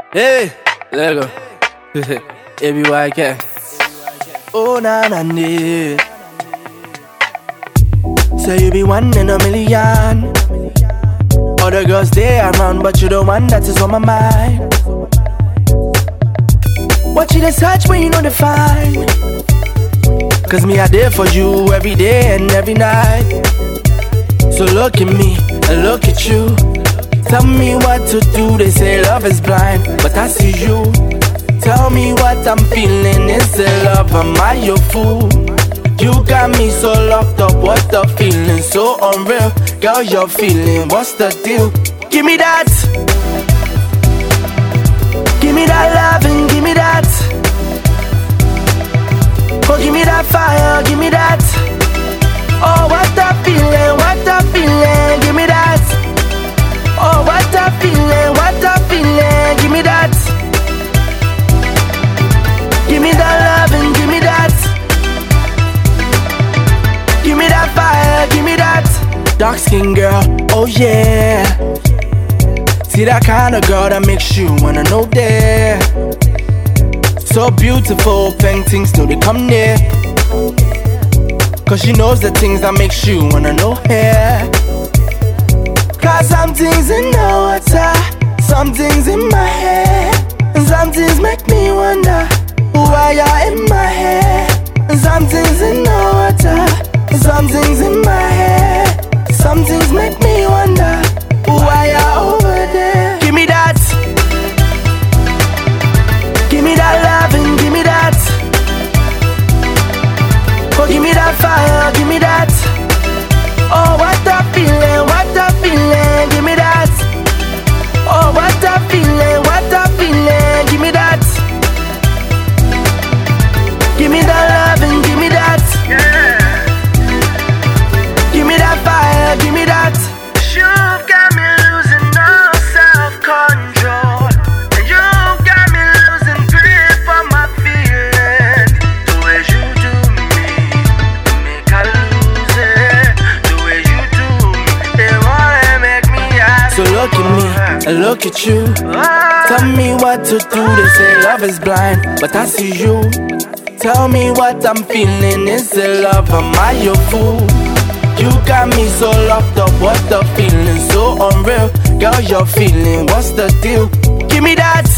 Hey, Lego. ABYK. Oh, na na na. Say you be one in a million. Other girls they around, but you the one that is on my mind. What you dey search when you know the find? Cause me I there for you every day and every night. So look at me and look at you. Tell me what to do, they say love is blind, but I see you. Tell me what I'm feeling, is it love, am I your fool? You got me so locked up, what's the feeling? So unreal, girl you're feeling, what's the deal? Give me that. Give me that love and give me that. Oh, give me that fire, give me that. Oh, what the feeling, what the feeling, give me that. Oh, what a feeling, give me that. Give me that love and give me that. Give me that fire, give me that. Dark skin girl, oh yeah. See that kind of girl that makes you wanna know there. So beautiful, paintings know they come near. Cause she knows the things that makes you wanna know her. Cause some things in the water, some things in my head, and some things make me wonder why you're in my head. And some things in the water, some things in my head, some things make me wonder why you're over there. Give me that. Give me that love and give me that. Oh, give me that fire, give me that. Oh, what a feeling, what a feeling, give me that. Oh, what a feeling, give me that. Give me that love and give me that. Yeah. Give me that fire, give me that. You've got me losing all self-control. You've got me losing grip on my feelings. The way you do me, make I lose it. The way you do me, they wanna make me happy. So look at me and look at you. Tell me what to do, they say love is blind, but I see you. Tell me what I'm feeling, is it love, am I your fool? You got me so locked up, what the feeling? So unreal, girl you're feeling, what's the deal? Give me that.